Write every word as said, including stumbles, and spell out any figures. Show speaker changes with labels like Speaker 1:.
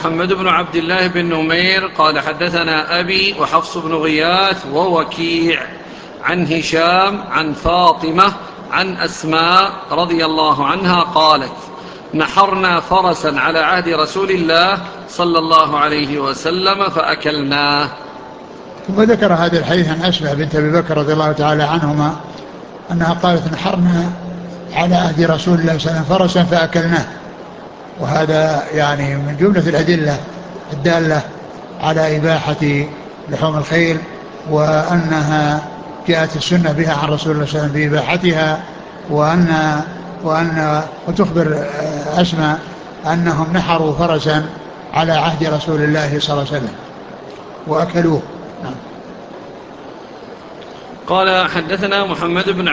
Speaker 1: محمد بن عبد الله بن نمير قال حدثنا أبي وحفص بن غياث ووكيع عن هشام عن فاطمة عن أسماء رضي الله عنها قالت: نحرنا فرسا على عهد رسول الله صلى الله عليه وسلم فأكلناه.
Speaker 2: ثم ذكر هذا الحديث عن أسماء بنت أبي بكر رضي الله تعالى عنهما أنها قالت: نحرنا على عهد رسول الله صلى الله عليه وسلم فرسا فأكلناه. وهذا يعني من جملة الأدلة الدالة على إباحة لحوم الخيل، وأنها جاءت السنة بها عن رسول الله صلى الله عليه وسلم بإباحتها، وأن وأن وتخبر أسماء أنهم نحروا فرسا على عهد رسول الله صلى الله عليه وسلم وأكلوه.
Speaker 1: قال حدثنا محمد بن